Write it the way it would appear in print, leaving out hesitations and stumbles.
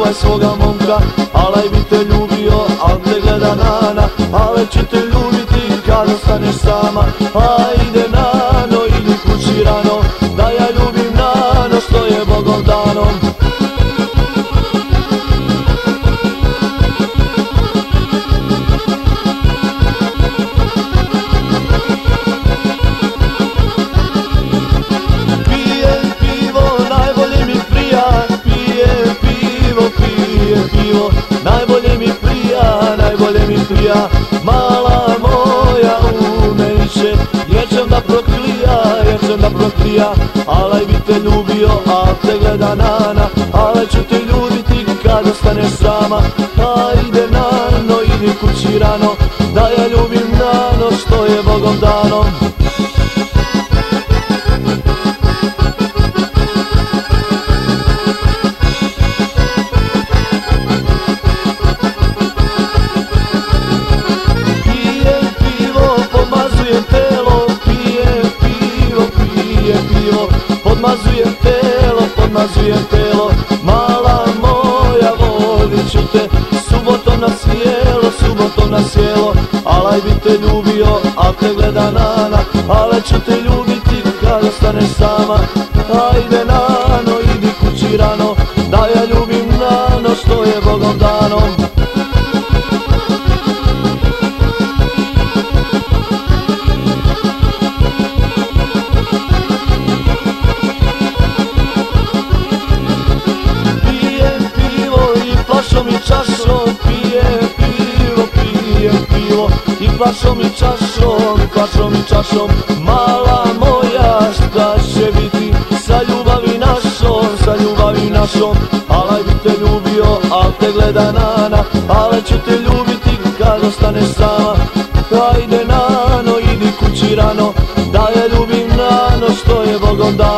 Ale svoga momka, alaj bi te ljubio, al te gleda Nana. Ale ću te ljubiti kad ostaneš sama. Ajde Nano, idi kući rano, da ja ljubim Nano što je Bogom dano. Najbolje mi prija, mala moja umeniše, jer ćem da proklija, alaj bi te ljubio, al te gleda Nana. Ale ću te ljubiti kad ostaneš sama. Ajde Nano, idi kući rano, da ja ljubim Nano što je Bogom dano. Podmazujem telo, mala moja, volit ću te subotom na sjelo. Alaj bi te ljubio, al te gleda Nana. Ale ću te ljubiti kad ostaneš sama. Ajde Nano, idi kući rano, da ja ljubim Nano što je Bogom dano. Plašom i čašom, mala moja, šta će biti sa ljubavi našom. Alaj bi te ljubio, al te gleda Nana. Ale ću te ljubiti kad ostaneš sama. Ajde Nano, idi kući rano, da ja ljubim Nano što je Bogom dano.